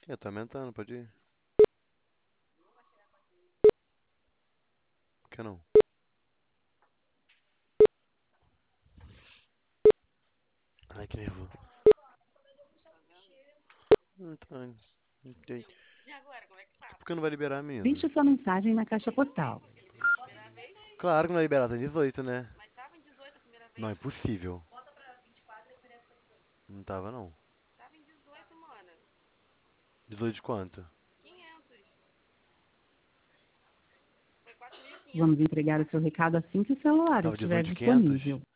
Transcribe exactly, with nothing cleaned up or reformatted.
Eu tô aumentando, pode ir. Por que não? Ai, que nervoso. Não tá. Entendi. Por que não vai liberar a mesa? Deixe sua mensagem na caixa postal. Claro que não vai liberar, tá dezoito, né? Não, é impossível. Não tava, não. dezoito de quanto? Vamos entregar o seu recado assim que o celular Tava estiver dezoito de quinhentos? disponível.